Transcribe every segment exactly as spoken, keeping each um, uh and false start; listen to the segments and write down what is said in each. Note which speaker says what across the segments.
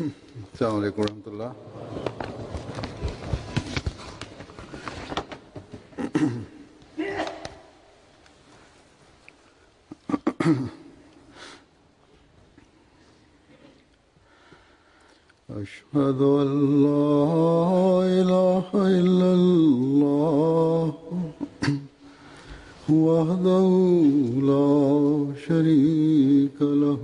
Speaker 1: Assalamu alaikum warahmatullah. أشهد أن لا إله إلا الله وحده لا شريك له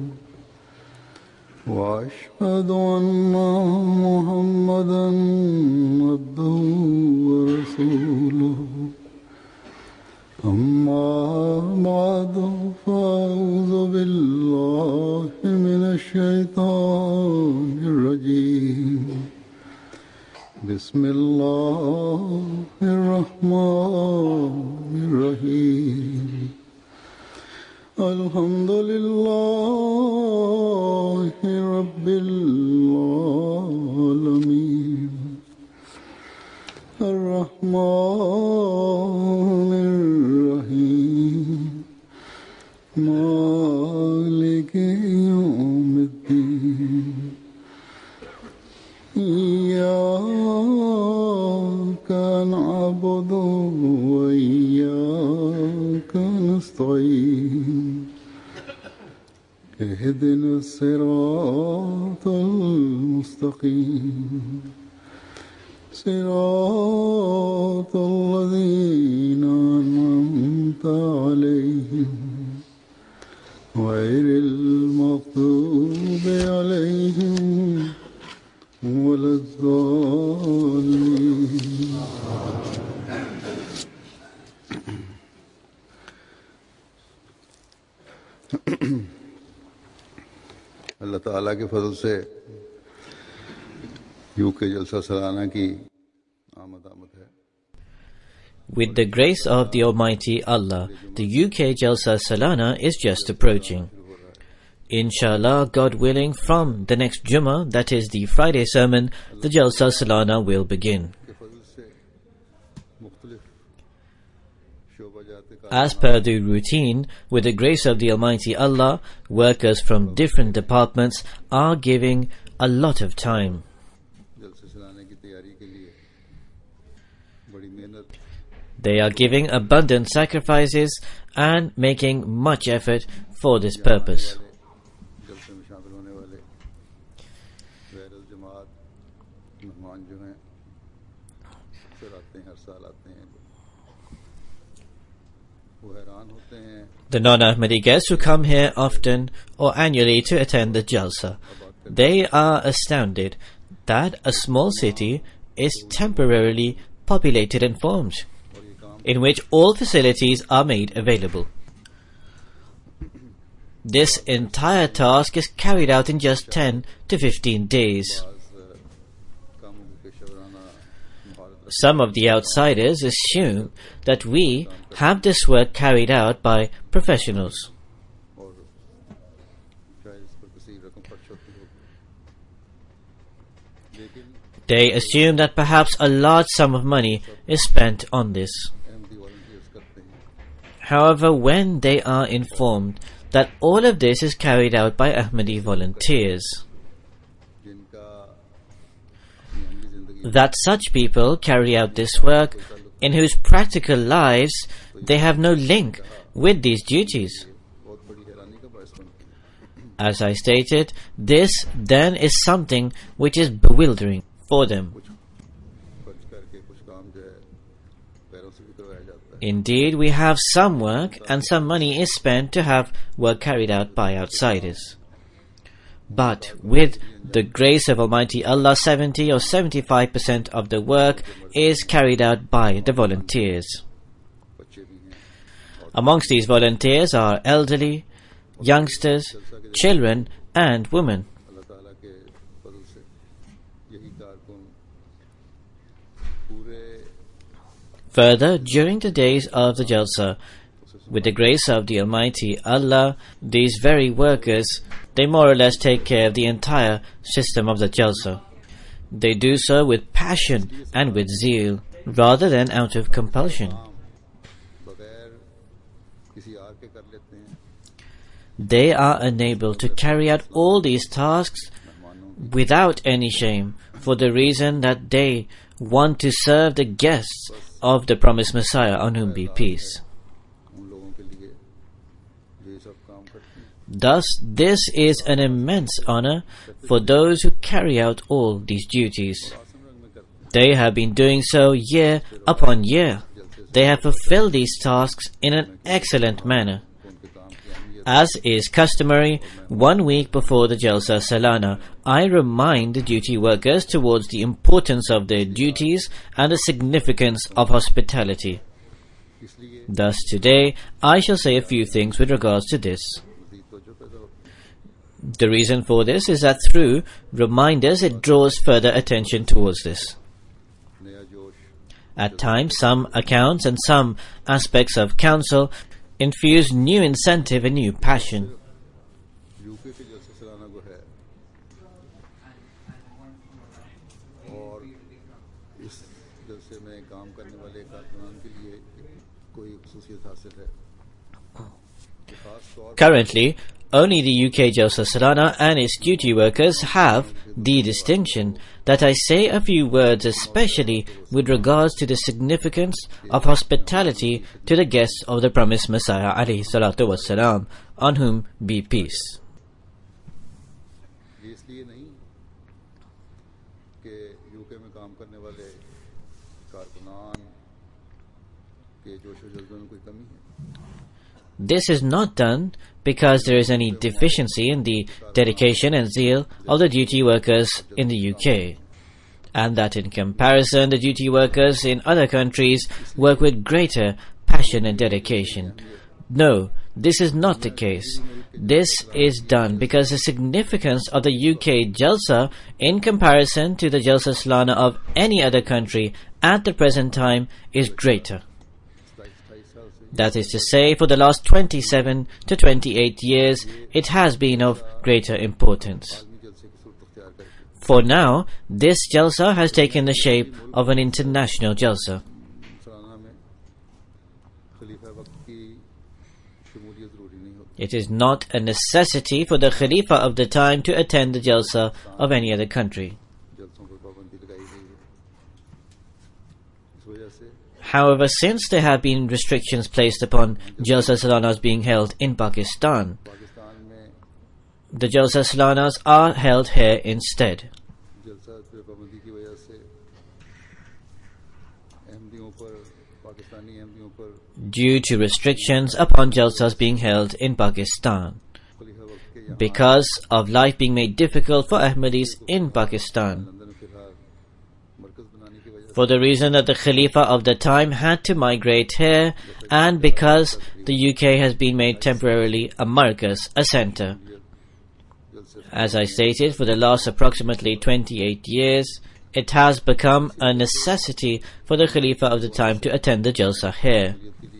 Speaker 1: وأشهد أن محمدًا عبده ورسوله أما بعد فأعوذ بالله من الشيطان الرجيم بسم الله الرحمن الرحيم الحمد لله رب العالمين الرحمن الرحيم مالك يوم الدين إياك نعبد وإياك نستعين اهدنا الصراط المستقيم صراط الذين أنعمت عليهم غير المغضوب عليهم ولا الضالين. اللہ تعالیٰ کے فضل سے یو کے جلسہ سالانہ کی آمد آمد ہے.
Speaker 2: With the grace of the Almighty Allah, the U K Jalsa Salana is just approaching. Inshallah, God willing, from the next Jummah, that is the Friday sermon, the Jalsa Salana will begin. As per the routine, with the grace of the Almighty Allah, workers from different departments are giving a lot of time. They are giving abundant sacrifices and making much effort for this purpose. The non-Ahmadi guests who come here often or annually to attend the Jalsa, they are astounded that a small city is temporarily populated and formed, in which all facilities are made available. This entire task is carried out in just ten to fifteen days. Some of the outsiders assume that we have this work carried out by professionals. They assume that perhaps a large sum of money is spent on this. However, when they are informed that all of this is carried out by Ahmadi volunteers, that such people carry out this work in whose practical lives they have no link with these duties. As I stated, this then is something which is bewildering for them. Indeed, we have some work and some money is spent to have work carried out by outsiders. But with the grace of Almighty Allah, seventy or seventy-five percent of the work is carried out by the volunteers. Amongst these volunteers are elderly, youngsters, children and women. Further, during the days of the Jalsa, with the grace of the Almighty Allah, these very workers, they more or less take care of the entire system of the Jalsa. They do so with passion and with zeal, rather than out of compulsion. They are unable to carry out all these tasks without any shame, for the reason that they want to serve the guests of the promised Messiah, on whom be peace. Thus, this is an immense honor for those who carry out all these duties. They have been doing so year upon year. They have fulfilled these tasks in an excellent manner. As is customary, one week before the Jalsa Salana, I remind the duty workers towards the importance of their duties and the significance of hospitality. Thus today, I shall say a few things with regards to this. The reason for this is that through reminders it draws further attention towards this. At times, some accounts and some aspects of counsel infuse new incentive and new passion. Currently, only the U K Jalsa Salana and its duty workers have the distinction that I say a few words especially with regards to the significance of hospitality to the guests of the promised Messiah alayhi salatu wassalam, on whom be peace. This is not done because there is any deficiency in the dedication and zeal of the duty workers in the U K, and that in comparison the duty workers in other countries work with greater passion and dedication. No, this is not the case. This is done because the significance of the U K Jalsa in comparison to the Jalsa Salana of any other country at the present time is greater. That is to say, for the last twenty-seven to twenty-eight years, it has been of greater importance. For now, this Jalsa has taken the shape of an international Jalsa. It is not a necessity for the Khalifa of the time to attend the Jalsa of any other country. However, since there have been restrictions placed upon Jalsa Salanas being held in Pakistan, the Jalsa Salanas are held here instead. Due to restrictions upon Jalsas being held in Pakistan, because of life being made difficult for Ahmadis in Pakistan, for the reason that the Khalifa of the time had to migrate here, and because the U K has been made temporarily a markas, a centre. As I stated, for the last approximately twenty-eight years, it has become a necessity for the Khalifa of the time to attend the Jalsa here.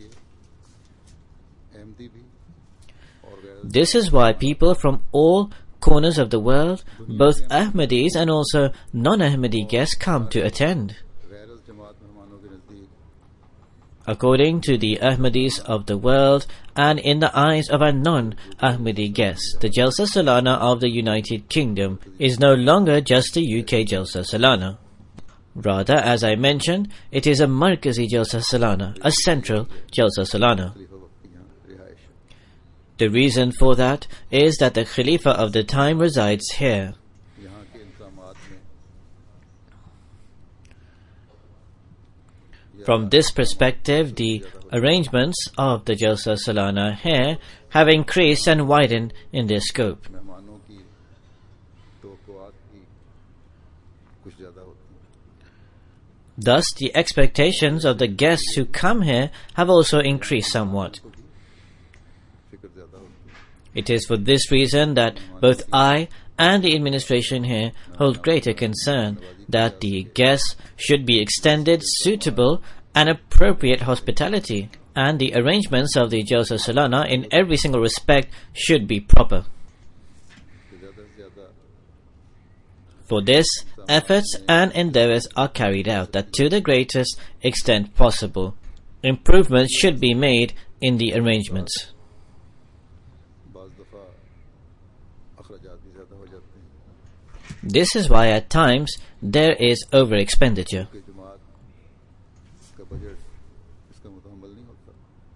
Speaker 2: This is why people from all corners of the world, both Ahmadis and also non-Ahmadi guests, come to attend. According to the Ahmadis of the world, and in the eyes of our non-Ahmadi guests, the Jalsa Salana of the United Kingdom is no longer just a U K Jalsa Salana. Rather, as I mentioned, it is a Markazi Jalsa Salana, a central Jalsa Salana. The reason for that is that the Khalifa of the time resides here. From this perspective, the arrangements of the Jalsa Salana here have increased and widened in their scope. Thus, the expectations of the guests who come here have also increased somewhat. It is for this reason that both I and the administration here hold greater concern that the guests should be extended suitable and appropriate hospitality, and the arrangements of the Jalsa Salana in every single respect should be proper. For this, efforts and endeavors are carried out that to the greatest extent possible, improvements should be made in the arrangements. This is why at times there is over expenditure.
Speaker 1: कि जमात का budget इसका मुतहम्मल नहीं होता.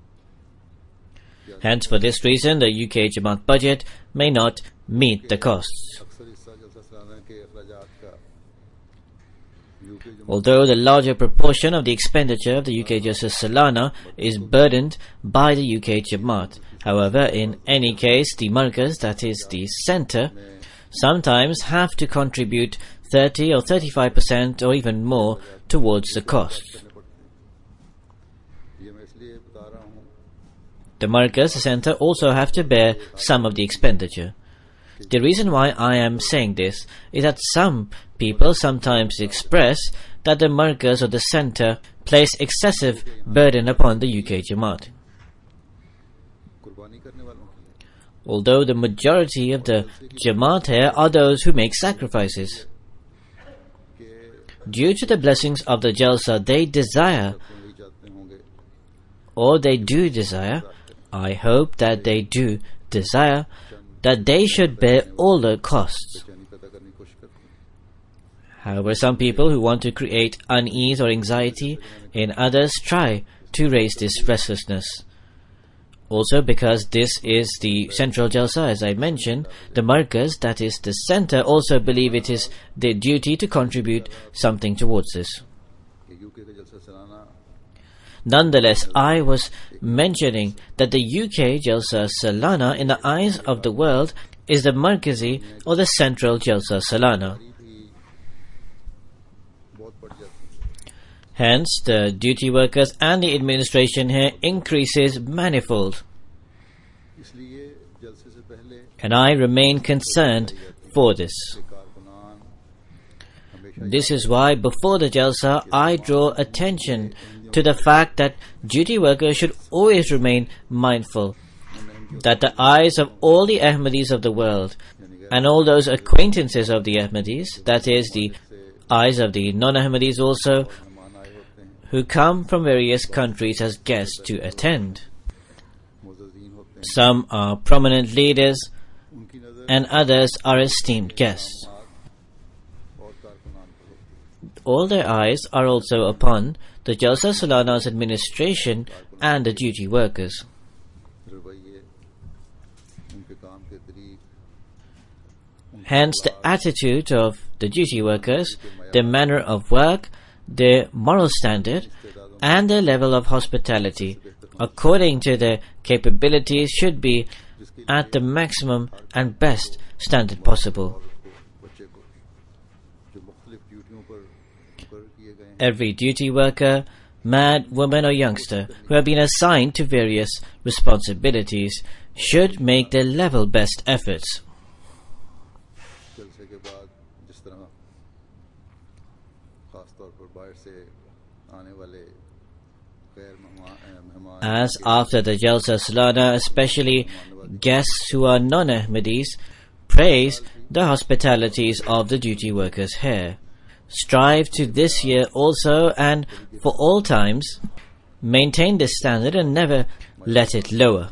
Speaker 2: Hence, for this reason, the U K Jamaat budget may not meet the costs.
Speaker 1: अक्सर हिस्सा जलसा सालाना के अखराजात का यूके जमात
Speaker 2: Although the larger proportion of the expenditure of the U K Jalsa Salana is burdened by the U K Jamaat. However, in any case, the Markaz, that is the centre, sometimes have to contribute thirty or thirty-five percent or even more towards the costs.
Speaker 1: करने पड़ते हैं. ये मैं इसलिए बता रहा हूँ
Speaker 2: The Markaz, the centre, also have to bear some of the expenditure. The reason why I am saying this is that some people sometimes express that the Markaz or the centre place excessive burden upon the U K Jamaat.
Speaker 1: कुर्बानी करने वालों के लिए
Speaker 2: Although the majority of the Jamaat here are those who make sacrifices.
Speaker 1: कि
Speaker 2: Due to the blessings of the Jalsa, they desire,
Speaker 1: तुम नहीं चाहते होंगे
Speaker 2: or they do desire, I hope that they do desire, that they should bear all the costs.
Speaker 1: बेचैनी पैदा करने की कोशिश करते हैं.
Speaker 2: However, some people who want to create unease or anxiety in others try to raise this restlessness. Also, because this is the central Jalsa, as I mentioned, the Markaz, that is the centre, also believe it is their duty to contribute something towards this.
Speaker 1: कि UK का जलसा सालाना
Speaker 2: Nonetheless, I was mentioning that the U K Jalsa Salana in the eyes of the world is the Markazi or the central Jalsa Salana.
Speaker 1: भी बहुत बढ़ जाती है.
Speaker 2: Hence, the duty workers and the administration here increases manifold.
Speaker 1: इसलिए जलसे से पहले
Speaker 2: And I remain concerned for this.
Speaker 1: कारकुनान हमेशा
Speaker 2: This is why before the Jalsa I draw attention to the fact that duty workers should always remain mindful that the eyes of all the Ahmadis of the world and all those acquaintances of the Ahmadis, that is the eyes of the non-Ahmadis also,
Speaker 1: मेहमान आए होते हैं,
Speaker 2: who come from various countries as guests to attend.
Speaker 1: मुअज़्ज़ज़ीन होते हैं.
Speaker 2: Some are prominent leaders
Speaker 1: उनकी नज़र
Speaker 2: and others are esteemed guests.
Speaker 1: और कारकुनान पर होती है.
Speaker 2: All their eyes are also upon the Jalsa Salana's administration and the duty workers.
Speaker 1: रवैये उनके काम के तरीक़
Speaker 2: Hence, the attitude of the duty workers, their manner of work, their moral standard, and their level of hospitality, according to their capabilities, should be at the maximum and best standard possible.
Speaker 1: बच्चे को जो मुख्तलिफ ड्यूटियों पर मुकर्रर किए गए हैं
Speaker 2: Every duty worker, man, woman or youngster who have been assigned to various responsibilities should make their level best efforts.
Speaker 1: जलसे के बाद जिस तरह ख़ास तौर पर बाहर से आने वाले गैर मेहमान मेहमान
Speaker 2: As after the Jalsa Salana, especially guests who are non-Ahmadis, praise the hospitalities of the duty workers here. Strive to this year also and for all times maintain this standard and never let it lower.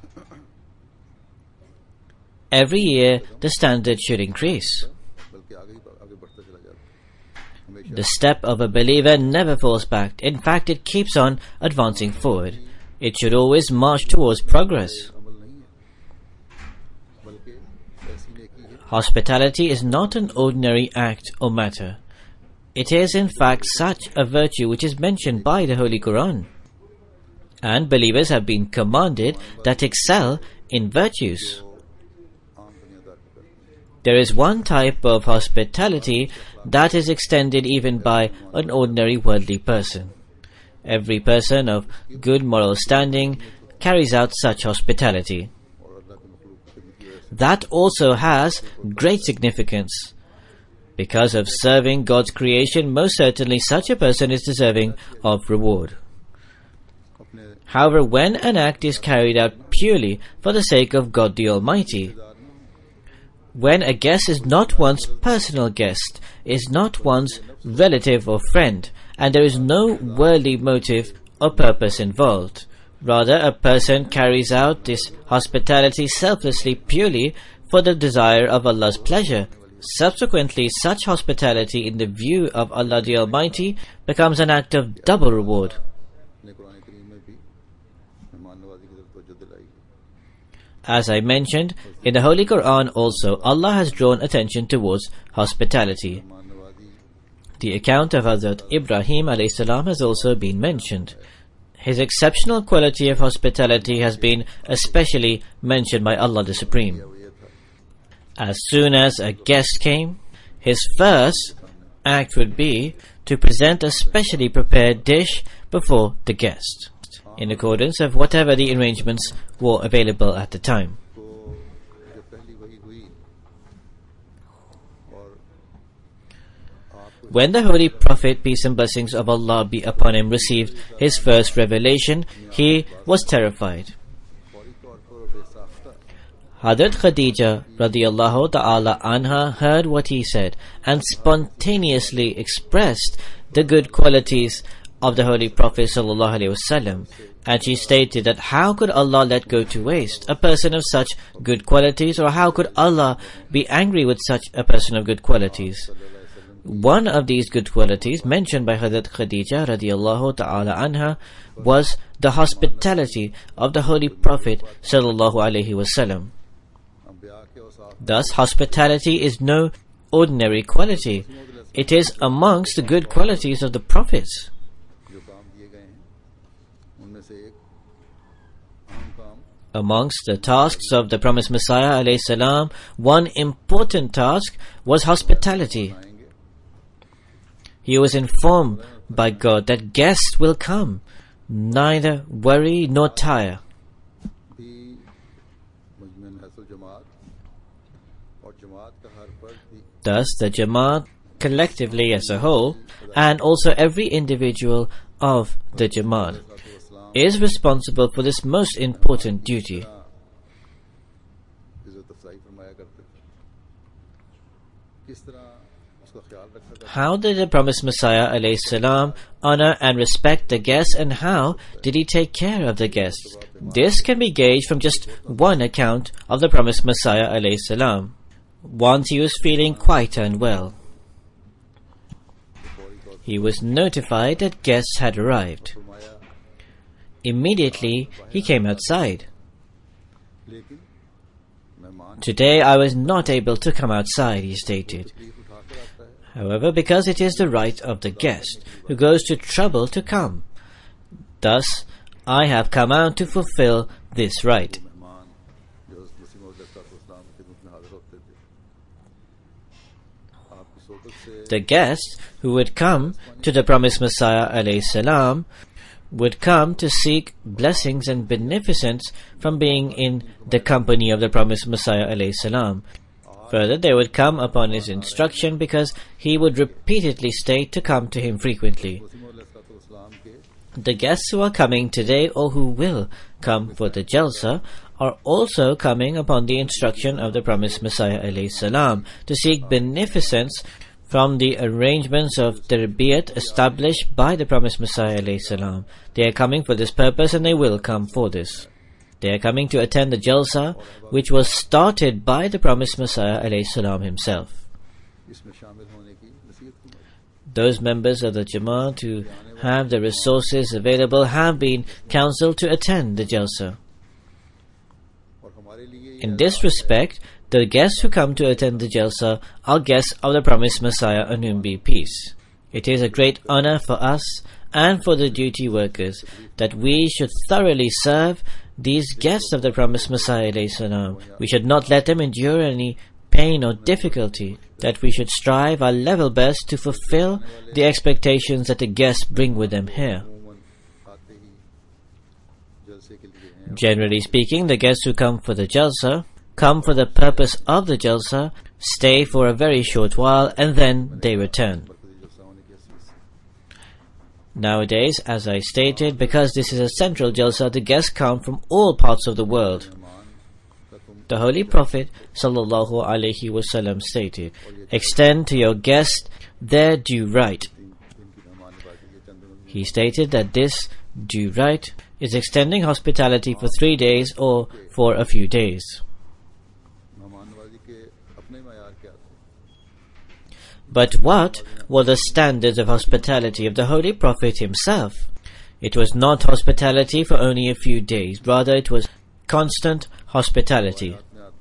Speaker 2: Every year the standard should increase.
Speaker 1: बल्कि आगे ही आगे बढ़ता चला जाता है. हमेशा
Speaker 2: The step of a believer never falls back. In fact, it keeps on advancing forward. It should always march towards progress.
Speaker 1: अमल नहीं है बल्कि ऐसी नेकी है
Speaker 2: Hospitality is not an ordinary act or matter. It is in fact such a virtue which is mentioned by the Holy Quran. And believers have been commanded that excel in virtues.
Speaker 1: आम दुनियादार को करते हैं.
Speaker 2: There is one type of hospitality that is extended even by an ordinary worldly person. Every person of good moral standing carries out such hospitality.
Speaker 1: और अल्लाह के मखलूक की खिदमत की वजह से
Speaker 2: That also has great significance. Because of serving God's creation, most certainly such a person is deserving of reward.
Speaker 1: अपने
Speaker 2: However, when an act is carried out purely for the sake of God the Almighty, when a guest is not one's personal guest, is not one's relative or friend, and there is no worldly motive or purpose involved, rather a person carries out this hospitality selflessly purely for the desire of Allah's pleasure, Subsequently, such hospitality in the view of Allah the Almighty becomes an act of double reward. As I mentioned, in the Holy Quran also, Allah has drawn attention towards hospitality. The account of Hazrat Ibrahim alayhi salam has also been mentioned. His exceptional quality of hospitality has been especially mentioned by Allah the Supreme. As soon as a guest came, his first act would be to present a specially prepared dish before the guest, in accordance of whatever the arrangements were available at the time. When the Holy Prophet, peace and blessings of Allah be upon him, received his first revelation, he was terrified. Hazrat Khadija radiyallahu ta'ala anha heard what he said and spontaneously expressed the good qualities of the Holy Prophet sallallahu alaihi wasallam, and she stated that how could Allah let go to waste a person of such good qualities, or how could Allah be angry with such a person of good qualities? One of these good qualities mentioned by Hazrat Khadija radiyallahu ta'ala anha was the hospitality of the Holy Prophet sallallahu alaihi wasallam. Thus, hospitality is no ordinary quality. It is amongst the good qualities of the prophets. Amongst the tasks of the promised Messiah alayhi salam, one important task was hospitality. He was informed by God that guests will come, neither worry nor tire. Thus, the Jamaat collectively as a whole, and also every individual of the Jamaat, is responsible for this most important duty. How did the promised Messiah alayhi salam honor and respect the guests, and how did he take care of the guests? This can be gauged from just one account of the promised Messiah alayhi salam. Once he was feeling quite unwell. He was notified that guests had arrived. Immediately he came outside. Today I was not able to come outside, he stated. However, because it is the right of the guest who goes to trouble to come, thus I have come out to fulfill this right. The guests who would come to the promised Messiah alayhi salam would come to seek blessings and beneficence from being in the company of the promised Messiah alayhi salam. Further, they would come upon his instruction because he would repeatedly state to come to him frequently. The guests who are coming today or who will come for the Jalsa are also coming upon the instruction of the promised Messiah alayhi salam to seek beneficence from the arrangements of tarbiyat established by the promised Messiah alayhi salam. They are coming for this purpose and they will come for this. They are coming to attend the Jalsa which was started by the promised Messiah alayhi salam himself. Those members of the Jamaat who have the resources available have been counseled to attend the Jalsa. In this respect, the guests who come to attend the Jalsa are guests of the promised Messiah, on whom be peace. It is a great honor for us and for the duty workers that we should thoroughly serve these guests of the promised Messiah alayhi salam. We should not let them endure any pain or difficulty, that we should strive our level best to fulfill the expectations that the guests bring with them here. Generally speaking, the guests who come for the Jalsa come for the purpose of the Jalsa, stay for a very short while, and then they return. Nowadays, as I stated, because this is a central Jalsa, the guests come from all parts of the world. The Holy Prophet sallallahu alaihi wasallam stated, "Extend to your guests their due right." He stated that this due right is extending hospitality for three days or for a few days. But what were the standards of hospitality of the Holy Prophet himself? It was not hospitality for only a few days, rather it was constant hospitality.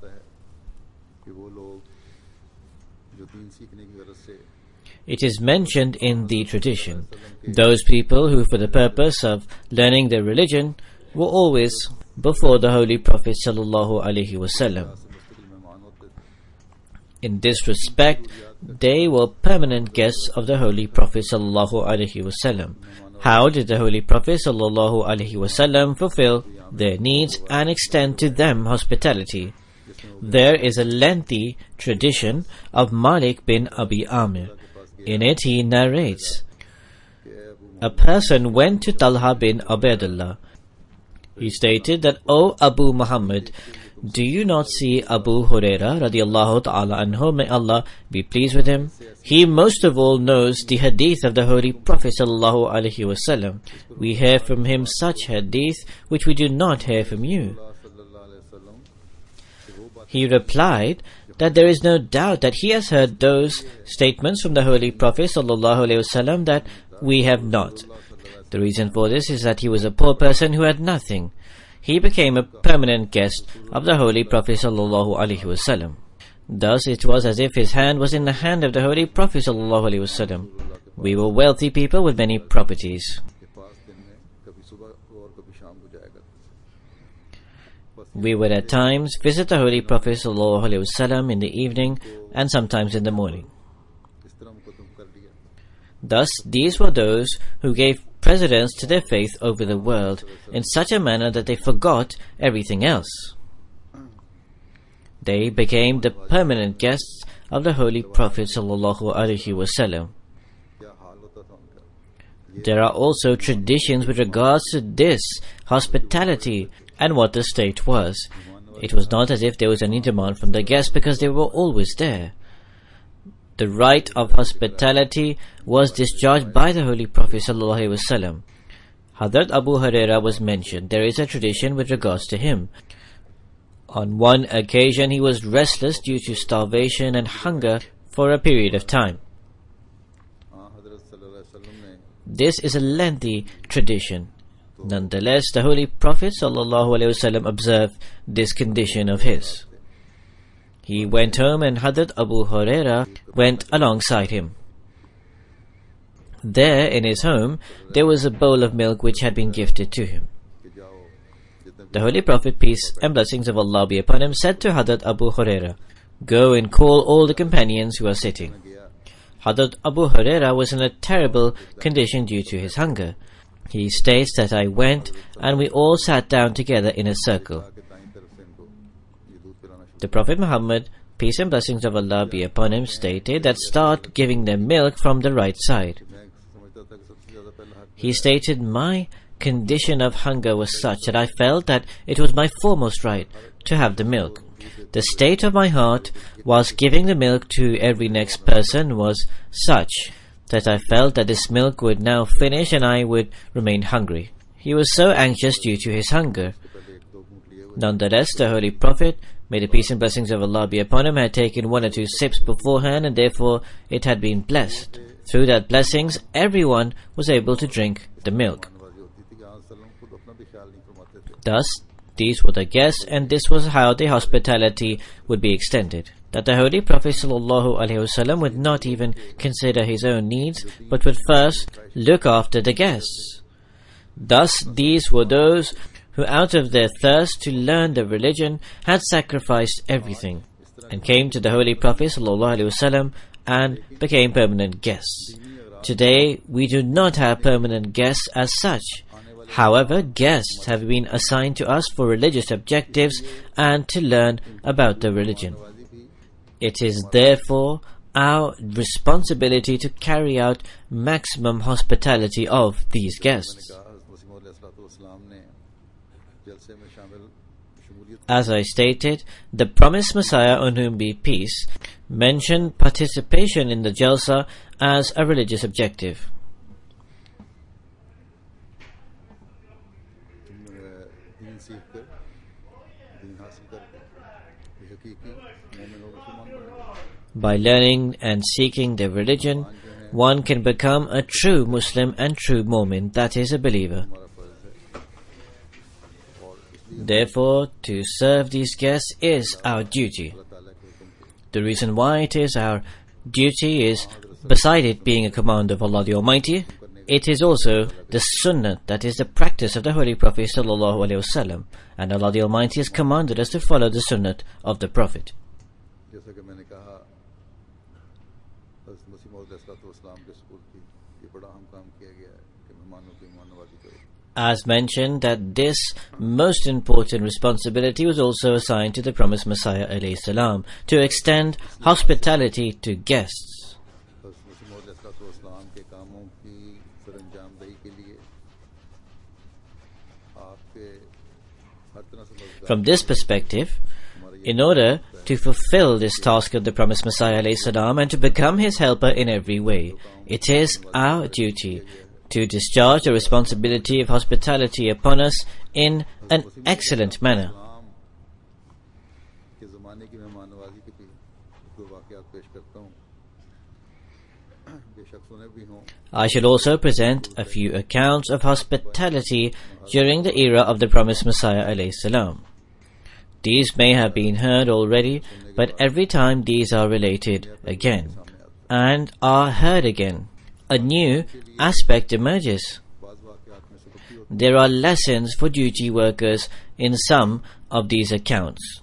Speaker 2: It is mentioned in the tradition, those people who for the purpose of learning their religion were always before the Holy Prophet sallallahu alaihi wasallam. In this respect, they were permanent guests of the Holy Prophet sallallahu alaihi wasallam. How did the Holy Prophet sallallahu alaihi wasallam fulfill their needs and extend to them hospitality? There is a lengthy tradition of Malik bin Abi Amir. In it he narrates, a person went to Talha bin Ubaidullah. He stated that, O Abu Muhammad, do you not see Abu Huraira radiallahu ta'ala anhu, may Allah be pleased with him? He most of all knows the hadith of the Holy Prophet sallallahu alaihi wasallam. We hear from him such hadith which we do not hear from you. He replied that there is no doubt that he has heard those statements from the Holy Prophet sallallahu alaihi wasallam that we have not. The reason for this is that he was a poor person who had nothing. He became a permanent guest of the Holy Prophet sallallahu alaihi wasallam. Thus it was as if his hand was in the hand of the Holy Prophet sallallahu alaihi wasallam. We were wealthy people with many properties. We would at times visit the Holy Prophet sallallahu alaihi wasallam in the evening and sometimes in the morning. Thus, these were those who gave precedence to their faith over the world in such a manner that they forgot everything else. They became the permanent guests of the Holy Prophet sallallahu alaihi wasallam. There are also traditions with regards to this hospitality and what the state was. It was not as if there was any demand from the guests because they were always there. The right of hospitality was discharged by the Holy Prophet sallallahu alaihi wasallam. Hazrat Abu Huraira was mentioned. There is a tradition with regards to him. On one occasion he was restless due to starvation and hunger for a period of time. This is a lengthy tradition. Nonetheless, the Holy Prophet sallallahu alaihi wasallam observed this condition of his. He went home and Hazrat Abu Huraira went alongside him. There in his home there was a bowl of milk which had been gifted to him. The Holy Prophet, peace and blessings of Allah be upon him, said to Hazrat Abu Huraira, go and call all the companions who are sitting. Hazrat Abu Huraira was in a terrible condition due to his hunger. He states that I went and we all sat down together in a circle. The Prophet Muhammad, peace and blessings of Allah be upon him, stated that start giving them milk from the right side. He stated, my condition of hunger was such that I felt that it was my foremost right to have the milk. The state of my heart whilst giving the milk to every next person was such that I felt that this milk would now finish and I would remain hungry. He was so anxious due to his hunger. Nonetheless, the Holy Prophet, may the peace and blessings of Allah be upon him, had taken one or two sips beforehand and therefore it had been blessed. Through that blessings, everyone was able to drink the milk. Thus, these were the guests and this was how the hospitality would be extended. That the Holy Prophet sallallahu alaihi wasallam would not even consider his own needs, but would first look after the guests. Thus, these were those who out of their thirst to learn the religion had sacrificed everything and came to the Holy Prophet sallallahu alaihi wasallam and became permanent guests. Today, we do not have permanent guests as such. However, guests have been assigned to us for religious objectives and to learn about the religion. It is therefore our responsibility to carry out maximum hospitality of these guests. As I stated, the promised Messiah, on whom be peace, mentioned participation in the Jalsa as a religious objective. By learning and seeking the religion, one can become a true Muslim and true Mu'min, that is, a believer. Therefore, to serve these guests is our duty. The reason why it is our duty is, beside it being a command of Allah the Almighty, it is also the sunnah, that is the practice of the Holy Prophet sallallahu alaihi wasallam, and Allah the Almighty has commanded us to follow the sunnah of the Prophet. As mentioned, that this most important responsibility was also assigned to the promised Messiah alayhi salam, to extend hospitality to guests. From this perspective, in order to fulfill this task of the promised Messiah alayhi salam and to become his helper in every way, it is our duty to discharge the responsibility of hospitality upon us in an excellent manner. I shall also present a few accounts of hospitality during the era of the promised Messiah alayhi salam. These may have been heard already, but every time these are related again and are heard again, a new aspect emerges. There are lessons for duty workers in some of these accounts.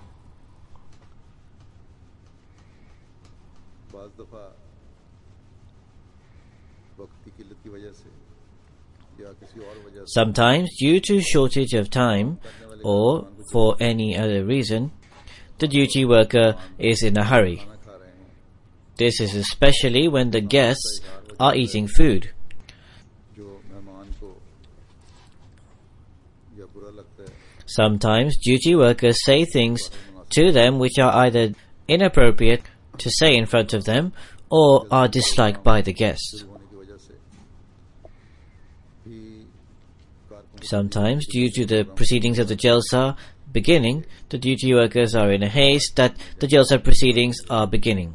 Speaker 2: Sometimes, due to shortage of time or for any other reason, the duty worker is in a hurry. This is especially when the guests are eating food. Sometimes duty workers say things to them which are either inappropriate to say in front of them or are disliked by the guests. Sometimes, due to the proceedings of the Jalsa beginning, the duty workers are in a haste that the Jalsa proceedings are beginning.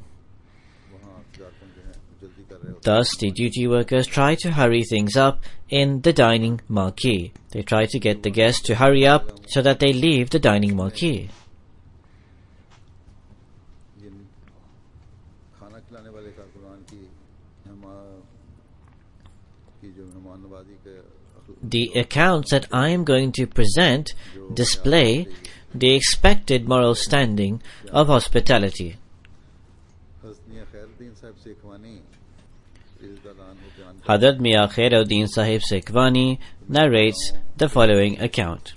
Speaker 2: Thus, the duty workers try to hurry things up in the dining marquee. They try to get the guests to hurry up so that they leave the dining marquee. The accounts that I am going to present display the expected moral standing of hospitality. Hazrat Mian Khairuddin Sahib Sekhwani narrates the following account.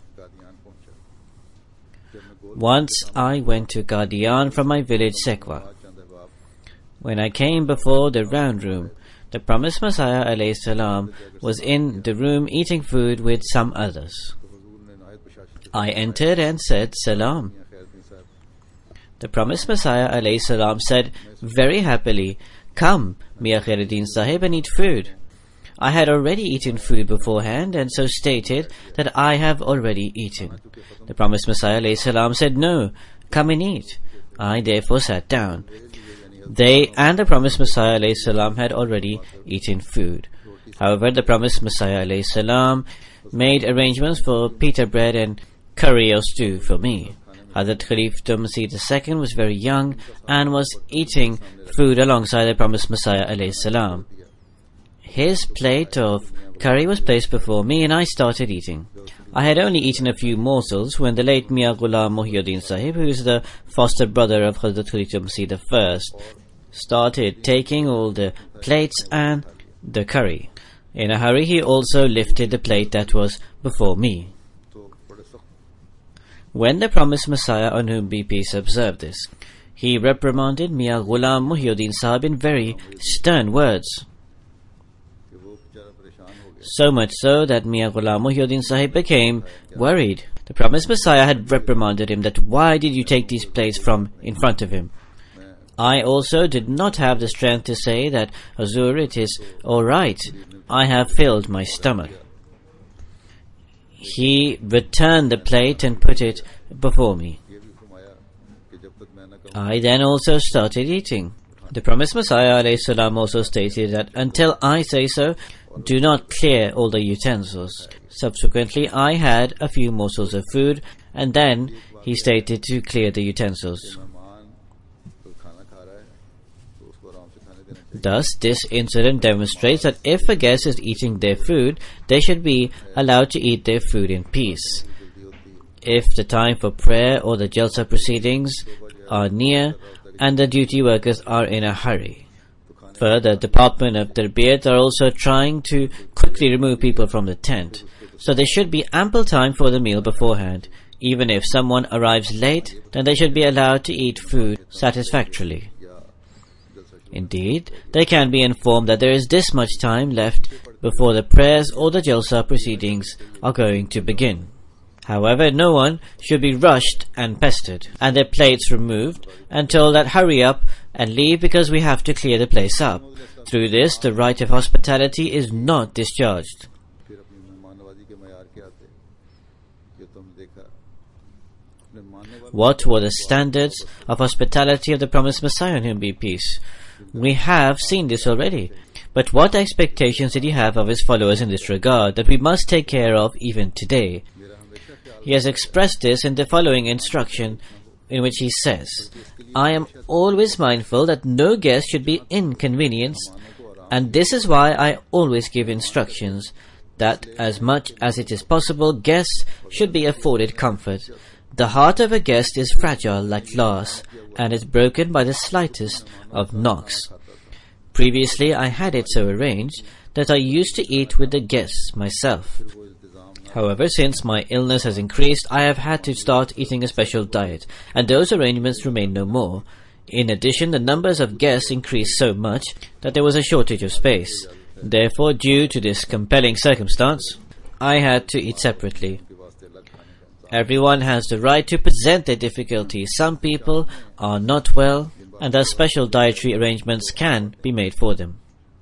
Speaker 2: Once I went to Qadian from my village Sekhwa. When I came before the round room, the promised Messiah alayhi salam was in the room eating food with some others. I entered and said salam. The promised Messiah alayhi salam said very happily, "Come, Mian Khairuddin Sahib, and eat food." I had already eaten food beforehand and so stated that I have already eaten. The promised Messiah alayhi salam said, "No, come and eat." I therefore sat down. They and the promised Messiah alayhi salam had already eaten food. However, the promised Messiah alayhi salam made arrangements for pita bread and curry or stew for me. Hazrat Khalifatul Masih the Second was very young and was eating food alongside the promised Messiah alayhi salam. His plate of curry was placed before me and I started eating. I had only eaten a few morsels when the late Mian Ghulam Muhyiddin Sahib, who is the foster brother of Hazrat Khalifatul Masih the First, started taking all the plates and the curry. In a hurry, he also lifted the plate that was before me. When the promised Messiah, on whom be peace, observed this, he reprimanded Mian Ghulam Muhyiddin Sahib in very stern words. So much so that Mian Ghulam Muhyiddin Sahib became worried. The promised Messiah had reprimanded him that why did you take these plates from in front of him? I also did not have the strength to say that, Hazur, it is alright, I have filled my stomach. He returned the plate and put it before me. I then also started eating. The promised Messiah alayhi salam also stated that until I say so, do not clear all the utensils. Subsequently, I had a few morsels of food, and then he stated to clear the utensils. Thus, this incident demonstrates that if a guest is eating their food, they should be allowed to eat their food in peace. If the time for prayer or the Jalsa proceedings are near, and the duty workers are in a hurry. Further, Department of Tarbiyat are also trying to quickly remove people from the tent, so there should be ample time for the meal beforehand. Even if someone arrives late, then they should be allowed to eat food satisfactorily. Indeed, they can be informed that there is this much time left before the prayers or the Jalsa proceedings are going to begin. However, no one should be rushed and pestered, and their plates removed, and told that hurry up and leave because we have to clear the place up. Through this, the right of hospitality is not discharged. What were the standards of hospitality of the promised Messiah on whom be peace? We have seen this already. But what expectations did he have of his followers in this regard that we must take care of even today? He has expressed this in the following instruction, in which he says, I am always mindful that no guest should be inconvenienced, and this is why I always give instructions that as much as it is possible, guests should be afforded comfort. The heart of a guest is fragile like glass, and is broken by the slightest of knocks. Previously, I had it so arranged that I used to eat with the guests myself. However, since my illness has increased, I have had to start eating a special diet, and those arrangements remain no more. In addition, the numbers of guests increased so much that there was a shortage of space. Therefore, due to this compelling circumstance, I had to eat separately. Everyone has the right to present their difficulties. Some people are not well, and thus special dietary arrangements can be made for them.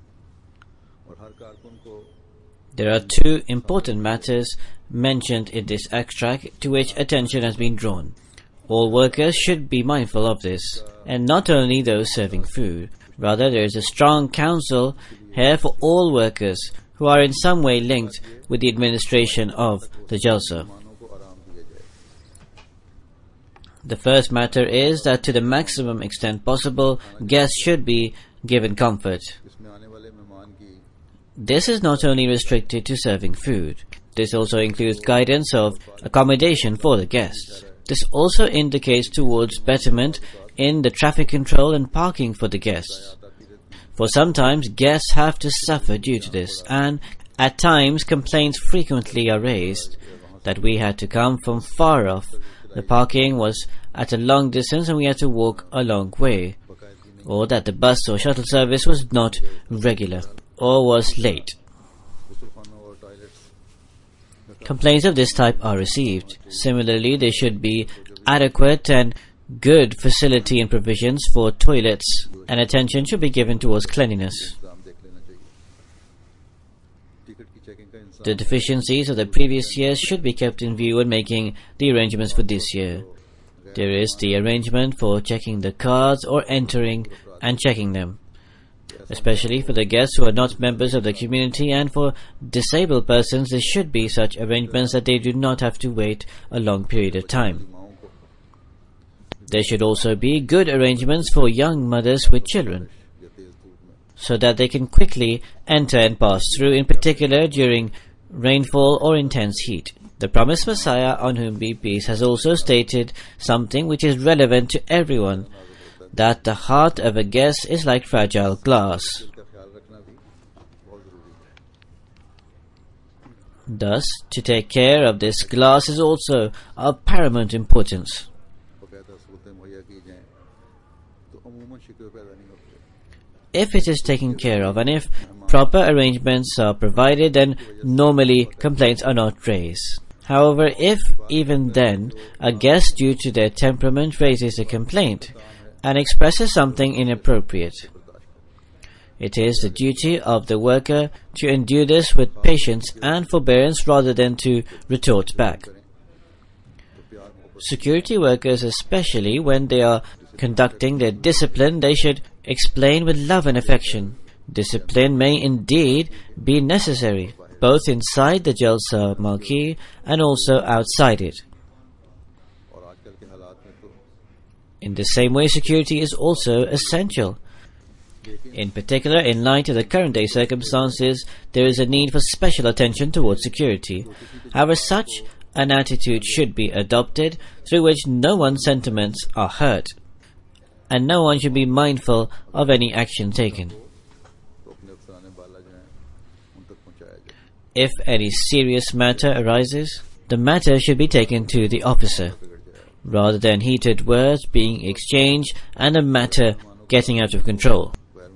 Speaker 2: There are two important matters mentioned in this extract to which attention has been drawn. All workers should be mindful of this, and not only those serving food. Rather, there is a strong counsel here for all workers who are in some way linked with the administration of the Jalsa. The first matter is that to the maximum extent possible, guests should be given comfort. This is not only restricted to serving food. This also includes guidance of accommodation for the guests. This also indicates towards betterment in the traffic control and parking for the guests. For sometimes guests have to suffer due to this, and at times complaints frequently are raised that we had to come from far off. The parking was at a long distance and we had to walk a long way, or that the bus or shuttle service was not regular or was late. Complaints of this type are received. Similarly, there should be adequate and good facility and provisions for toilets, and attention should be given towards cleanliness. The deficiencies of the previous years should be kept in view when making the arrangements for this year. There is the arrangement for checking the cards or entering and checking them, especially for the guests who are not members of the community, and for disabled persons there should be such arrangements that they do not have to wait a long period of time. There should also be good arrangements for young mothers with children, so that they can quickly enter and pass through, in particular during rainfall or intense heat. The promised Messiah, on whom be peace, has also stated something which is relevant to everyone, that the heart of a guest is like fragile glass. Thus, to take care of this glass is also of paramount importance. If it is taken care of and if proper arrangements are provided, then normally complaints are not raised. However, if even then a guest due to their temperament raises a complaint and expresses something inappropriate, it is the duty of the worker to endure this with patience and forbearance rather than to retort back. Security workers, especially when they are conducting their discipline, they should explain with love and affection. Discipline may indeed be necessary, both inside the Jalsa Malki and also outside it. In the same way, security is also essential. In particular, in light of the current day circumstances, there is a need for special attention towards security. However, such an attitude should be adopted through which no one's sentiments are hurt, and no one should be mindful of any action taken. If any serious matter arises, the matter should be taken to the officer, rather than heated words being exchanged and the matter getting out of control.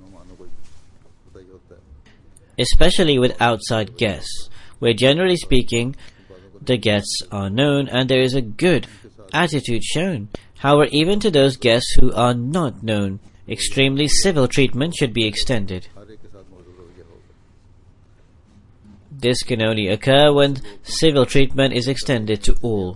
Speaker 2: Especially with outside guests, where generally speaking, the guests are known and there is a good attitude shown. However, even to those guests who are not known, extremely civil treatment should be extended. This can only occur when civil treatment is extended to all.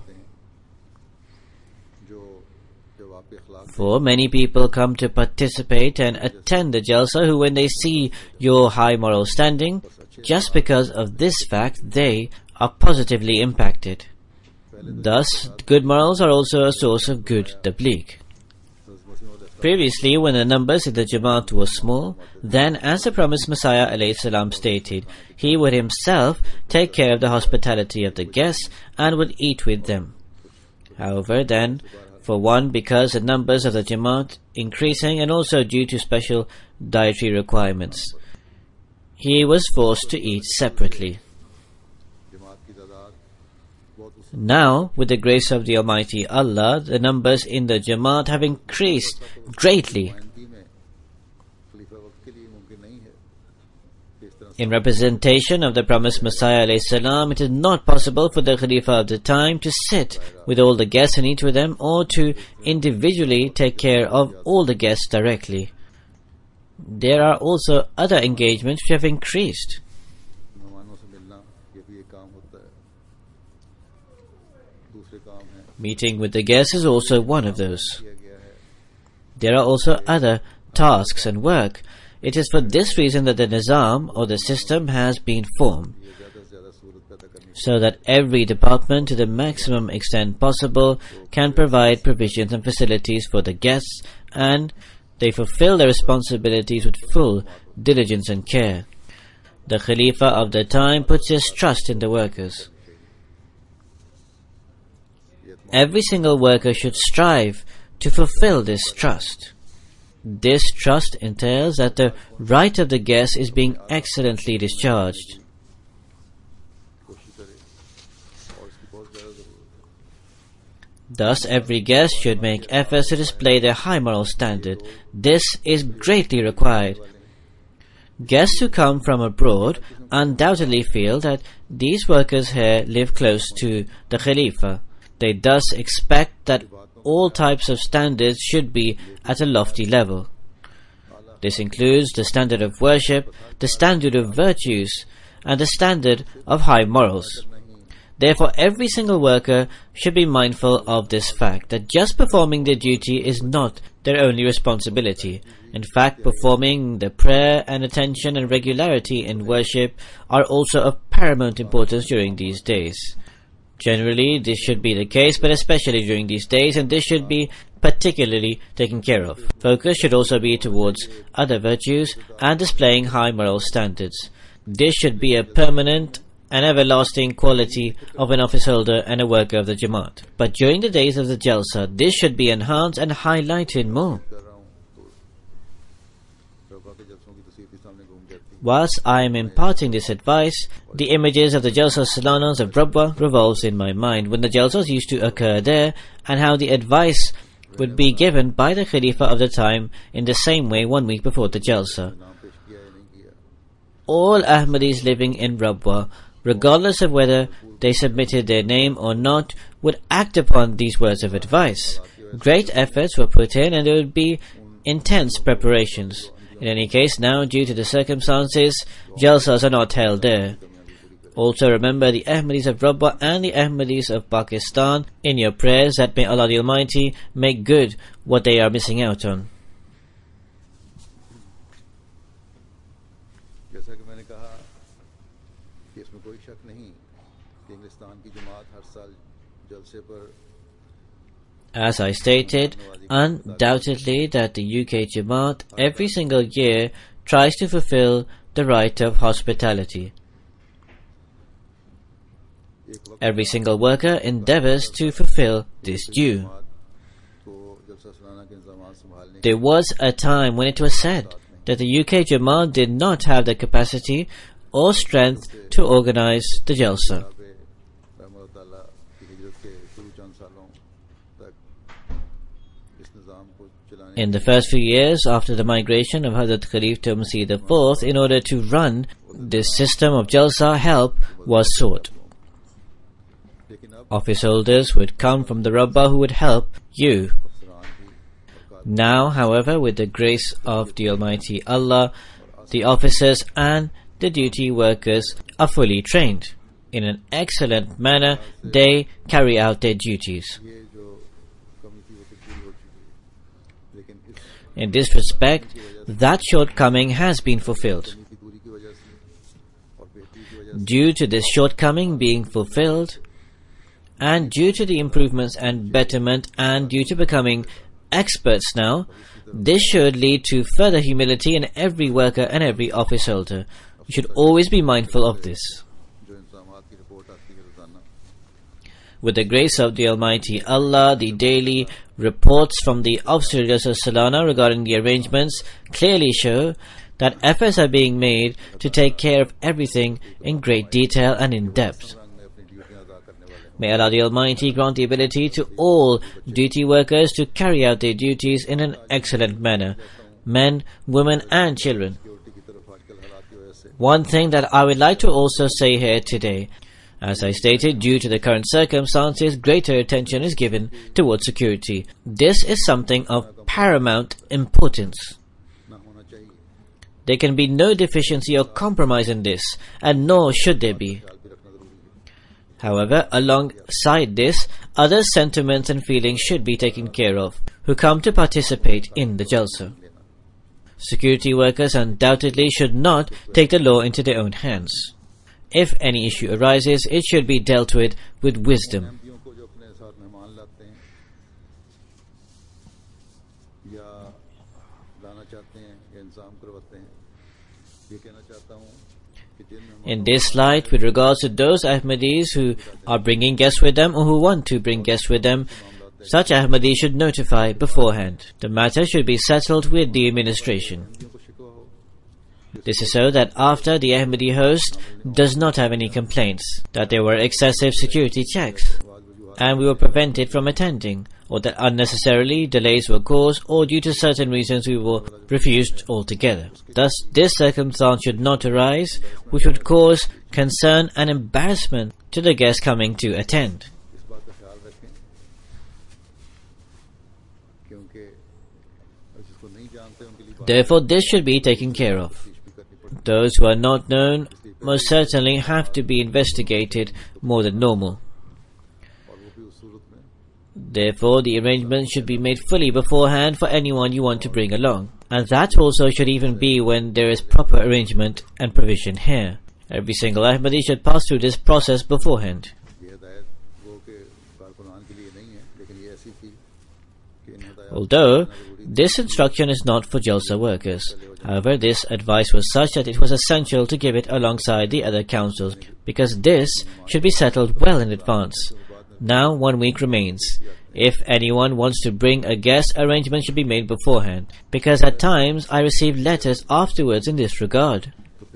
Speaker 2: For many people come to participate and attend the Jalsa who, when they see your high moral standing, just because of this fact, they are positively impacted. Thus, good morals are also a source of good tabligh. Previously, when the numbers in the Jamaat were small, then, as the promised Messiah alayhi salam stated, he would himself take care of the hospitality of the guests and would eat with them. However, then, for one, because the numbers of the Jamaat increasing and also due to special dietary requirements, he was forced to eat separately. Now, with the grace of the Almighty Allah, the numbers in the Jamaat have increased greatly. In representation of the promised Messiah alayhi salam, it is not possible for the Khalifa of the time to sit with all the guests and eat with them, or to individually take care of all the guests directly. There are also other engagements which have increased. Meeting with the guests is also one of those. There are also other tasks and work. It is for this reason that the Nizam or the system has been formed, so that every department to the maximum extent possible can provide provisions and facilities for the guests, and they fulfill their responsibilities with full diligence and care. The Khalifa of the time puts his trust in the workers. Every single worker should strive to fulfill this trust. This trust entails that the right of the guest is being excellently discharged. Thus, every guest should make efforts to display their high moral standard. This is greatly required. Guests who come from abroad undoubtedly feel that these workers here live close to the Khalifa. They thus expect that all types of standards should be at a lofty level. This includes the standard of worship, the standard of virtues, and the standard of high morals. Therefore, every single worker should be mindful of this fact, that just performing their duty is not their only responsibility. In fact, performing the prayer and attention and regularity in worship are also of paramount importance during these days. Generally, this should be the case, but especially during these days, and this should be particularly taken care of. Focus should also be towards other virtues and displaying high moral standards. This should be a permanent and everlasting quality of an office holder and a worker of the Jamaat. But during the days of the Jalsa, this should be enhanced and highlighted more. Whilst I am imparting this advice, the images of the Jalsa Salanas of Rabwa revolves in my mind when the Jalsas used to occur there, and how the advice would be given by the Khalifa of the time in the same way one week before the Jalsa. All Ahmadis living in Rabwa, regardless of whether they submitted their name or not, would act upon these words of advice. Great efforts were put in, and there would be intense preparations. In any case, now, due to the circumstances, Jalsas are not held there. Also remember the Ahmadis of Rabba and the Ahmadis of Pakistan in your prayers, that may Allah the Almighty make good what they are missing out on.
Speaker 1: जैसा कि मैंने कहा कि इसमें कोई शक नहीं कि इंग्लिस्तान की जमात हर साल जलसे पर
Speaker 2: As I stated, undoubtedly that the U K Jamaat every single year tries to fulfill the right of hospitality. Every single worker endeavors to fulfill this due. There was a time when it was said that the U K Jamaat did not have the capacity or strength to organize the Jalsa. In the first few years after the migration of Hazrat Khalifa Masih the fourth, in order to run this system of Jalsa, help was sought. Office holders would come from the Rabba who would help you. Now, however, with the grace of the Almighty Allah, the officers and the duty workers are fully trained. In an excellent manner, they carry out their duties. In this respect, that shortcoming has been fulfilled. Due to this shortcoming being fulfilled, and due to the improvements and betterment, and due to becoming experts now, this should lead to further humility in every worker and every office holder. We should always be mindful of this. With the grace of the Almighty Allah, the daily reports from the Officer of Salana regarding the arrangements clearly show that efforts are being made to take care of everything in great detail and in depth. May Allah the Almighty grant the ability to all duty workers to carry out their duties in an excellent manner, men, women and children. One thing that I would like to also say here today, as I stated, due to the current circumstances, greater attention is given towards security. This is something of paramount importance. There can be no deficiency or compromise in this, and nor should there be. However, alongside this, other sentiments and feelings should be taken care of, who come to participate in the Jalsa. Security workers undoubtedly should not take the law into their own hands. If any issue arises, it should be dealt with with wisdom. In this light, with regards to those Ahmadis who are bringing guests with them or who want to bring guests with them, such Ahmadis should notify beforehand. The matter should be settled with the administration. This is so that after the Ahmadi host does not have any complaints that there were excessive security checks and we were prevented from attending, or that unnecessarily delays were caused, or due to certain reasons we were refused altogether. Thus, this circumstance should not arise, which would cause concern and embarrassment to the guests coming to attend. Therefore, this should be taken care of. Those who are not known most certainly have to be investigated more than normal. Therefore, the arrangements should be made fully beforehand for anyone you want to bring along. And that also should even be when there is proper arrangement and provision here. Every single Ahmadi should pass through this process beforehand. Although, this instruction is not for Jalsa workers. However, this advice was such that it was essential to give it alongside the other councils, because this should be settled well in advance. Now one week remains. If anyone wants to bring a guest, arrangements should be made beforehand, because at times I receive letters afterwards in this regard.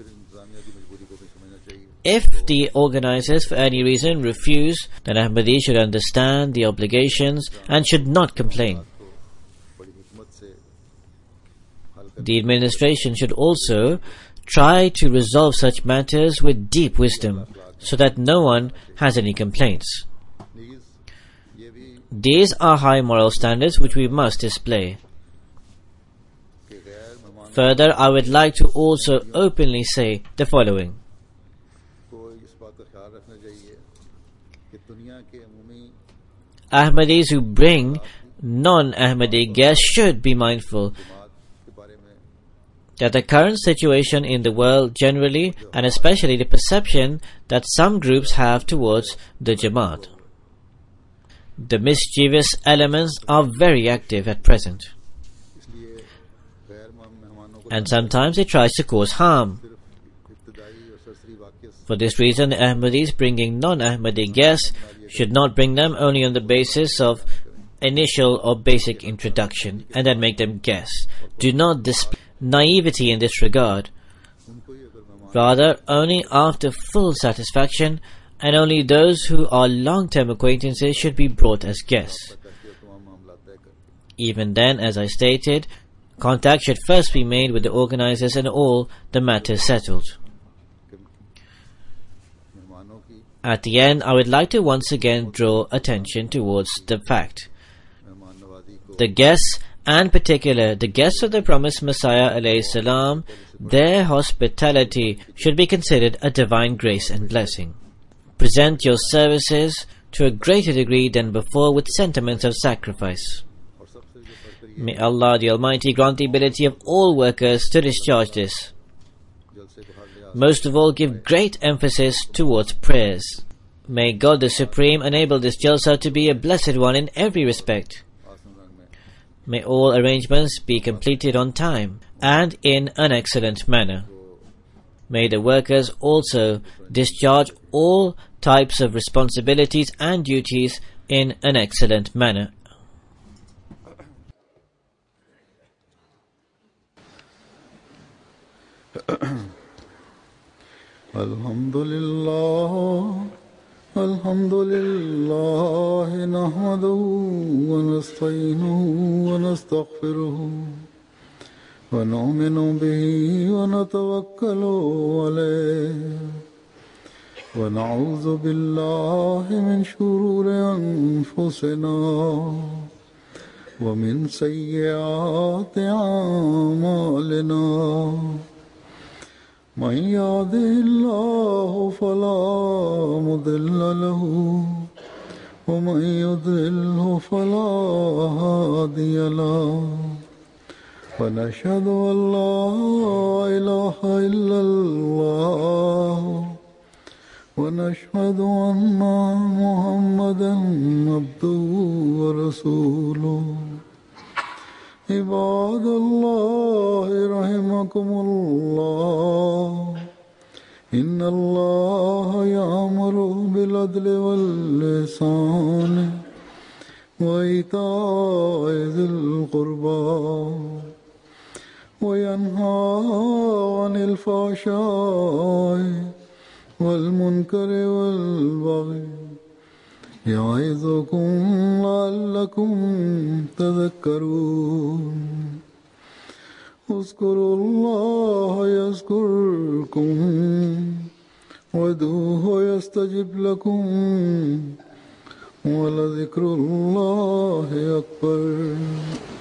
Speaker 2: If the organizers for any reason refuse, then Ahmadi should understand the obligations and should not complain. The administration should also try to resolve such matters with deep wisdom, so that no one has any complaints. These are high moral standards which we must display. Further, I would like to also openly say the following.
Speaker 1: ख्याल रखना चाहिए कि दुनिया के अमूमी
Speaker 2: Ahmadis who bring non-Ahmadi guests should be mindful
Speaker 1: जमात के बारे में
Speaker 2: that the current situation in the world generally, and especially the perception that some groups have towards the Jamaat. The mischievous elements are very active at present,
Speaker 1: इसलिए गैर मेहमानों को
Speaker 2: and sometimes it tries to cause harm.
Speaker 1: सिर्फ इब्तदाई और सरसरी वाक़े
Speaker 2: For this reason, the Ahmadis bringing non-Ahmadi guests should not bring them only on the basis of initial or basic introduction and then make them guests. Do not display naivety in this regard.
Speaker 1: उनको ही अगर मेहमान
Speaker 2: Rather, only after full satisfaction, and only those who are long-term acquaintances should be brought as guests.
Speaker 1: करके तमाम मामला तय कर
Speaker 2: Even then, as I stated, contact should first be made with the organizers and all the matters settled.
Speaker 1: मेहमानों की
Speaker 2: At the end, I would like to once again draw attention towards the fact.
Speaker 1: मेहमान नवाजी को
Speaker 2: The guests, and particular the guests of the promised Messiah alayhi salam, their hospitality should be considered a divine grace and blessing. Present your services to a greater degree than before with sentiments of sacrifice.
Speaker 1: और सबसे जो बढ़कर ये
Speaker 2: May Allah the Almighty grant the ability of all workers to discharge this.
Speaker 1: जलसे को हर लिहाज
Speaker 2: Most of all, give great emphasis towards prayers. May God the Supreme enable this Jalsa to be a blessed one in every respect.
Speaker 1: आसन रंग में
Speaker 2: May all arrangements be completed on time and in an excellent manner. May the workers also discharge all types of responsibilities and duties in an excellent manner.
Speaker 1: الحمد لله الحمد لله نحمده ونستعينه ونستغفره ونؤمن به ونتوكل عليه ونعوذ بالله من شرور أنفسنا ومن سيئات أعمالنا من يهده الله فلا مضل له ومن يضلله فلا هادي له ونشهد أن لا إله إلا الله ونشهد أن محمدا عبده ورسوله عباد الله رحمكم الله إن الله يأمر بالعدل والإحسان وإيتاء ذي القربى وينهى عن الفحشاء والمنكر والبغي يعظكم لعلكم تذكرون اذكروا الله يذكركم وادعوه يستجب لكم ولذكر الله أكبر